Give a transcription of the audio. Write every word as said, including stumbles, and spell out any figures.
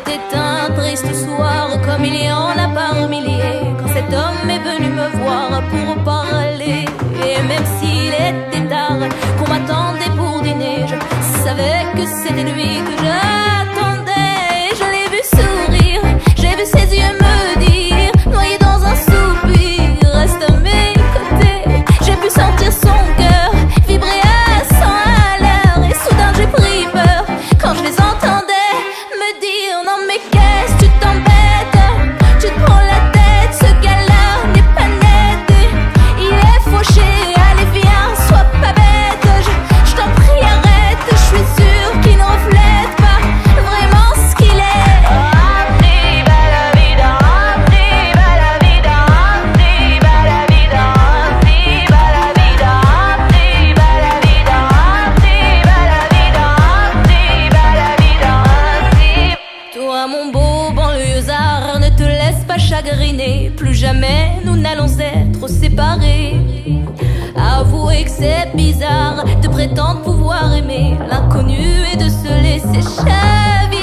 C'était un triste soir, comme il y en a par milliers, quand cet homme est venu me voir pour parler. Et même s'il était tard, qu'on m'attendait pour dîner, je savais que c'était lui que j'attendais. Je l'ai vu sourire, j'ai vu ses yeux me dire, noyé dans un soupir, reste à mes côtés. J'ai pu sentir son cœur vibrer à cent à l'heure, et soudain j'ai pris peur quand je les entendais me dire: non mais qu'est-ce que tu t'embêtes, tu te prends la tête, ce gars-là n'est pas net, il est fauché, allez viens, sois pas bête, je, je t'en prie arrête, je suis sûre qu'il ne reflète pas vraiment ce qu'il est. Toi mon beau banlieusard, ne te laisse pas chagriner, plus jamais nous n'allons être séparés. Avouez que c'est bizarre de prétendre pouvoir aimer l'inconnu et de se laisser chaviner.